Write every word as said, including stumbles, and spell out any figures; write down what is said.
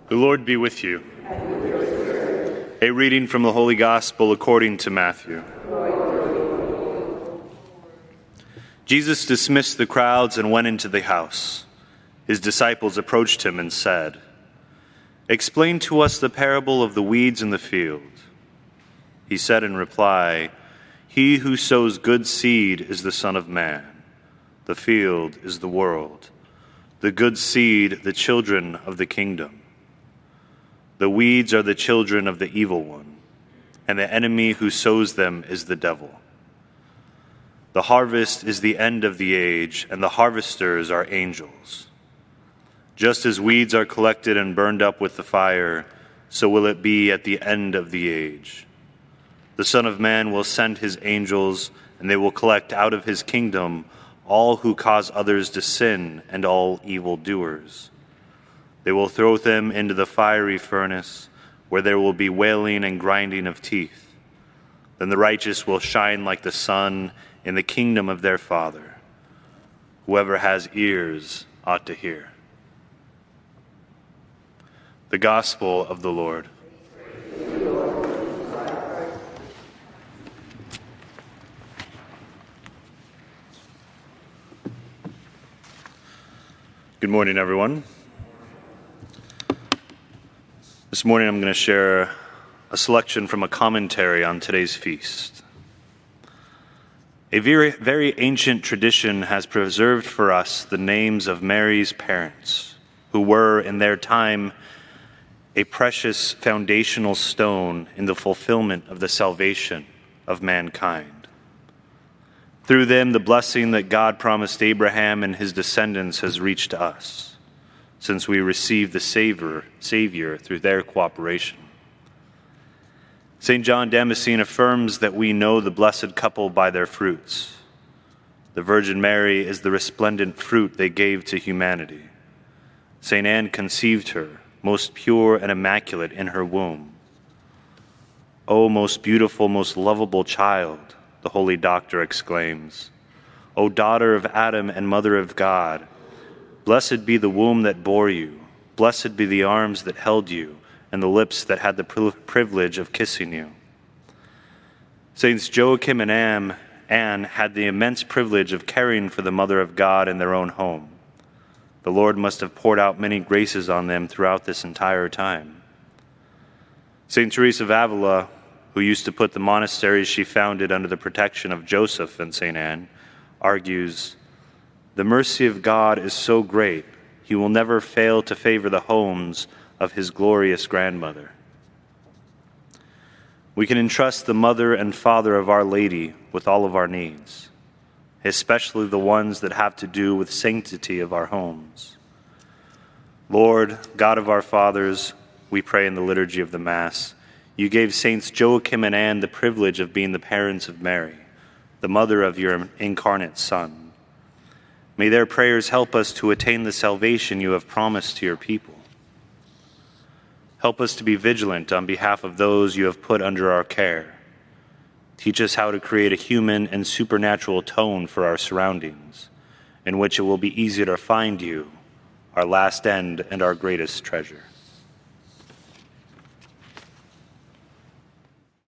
The Lord be with you. A reading from the Holy Gospel according to Matthew. Jesus dismissed the crowds and went into the house. His disciples approached him and said, "Explain to us the parable of the weeds in the field." He said in reply, "He who sows good seed is the Son of Man. The field is the world. The good seed, the children of the kingdom. The weeds are the children of the evil one, and the enemy who sows them is the devil. The harvest is the end of the age, and the harvesters are angels. Just as weeds are collected and burned up with the fire, so will it be at the end of the age. The Son of Man will send his angels, and they will collect out of his kingdom all who cause others to sin and all evildoers. They will throw them into the fiery furnace, where there will be wailing and grinding of teeth. Then the righteous will shine like the sun in the kingdom of their Father. Whoever has ears ought to hear." The Gospel of the Lord. Good morning, everyone. This morning I'm going to share a selection from a commentary on today's feast. A very, very ancient tradition has preserved for us the names of Mary's parents, who were, in their time, a precious foundational stone in the fulfillment of the salvation of mankind. Through them, the blessing that God promised Abraham and his descendants has reached us, since we received the Savior, Savior through their cooperation. Saint John Damascene affirms that we know the blessed couple by their fruits. The Virgin Mary is the resplendent fruit they gave to humanity. Saint Anne conceived her, most pure and immaculate in her womb. "O most beautiful, most lovable child," the holy doctor exclaims. "O daughter of Adam and mother of God, blessed be the womb that bore you, blessed be the arms that held you, and the lips that had the privilege of kissing you." Saints Joachim and Anne, Anne had the immense privilege of caring for the Mother of God in their own home. The Lord must have poured out many graces on them throughout this entire time. Saint Teresa of Avila, who used to put the monasteries she founded under the protection of Joseph and Saint Anne, argues, "The mercy of God is so great, he will never fail to favor the homes of his glorious grandmother." We can entrust the mother and father of Our Lady with all of our needs, especially the ones that have to do with sanctity of our homes. Lord, God of our fathers, we pray in the liturgy of the Mass, you gave Saints Joachim and Anne the privilege of being the parents of Mary, the mother of your incarnate Son. May their prayers help us to attain the salvation you have promised to your people. Help us to be vigilant on behalf of those you have put under our care. Teach us how to create a human and supernatural tone for our surroundings, in which it will be easier to find you, our last end and our greatest treasure.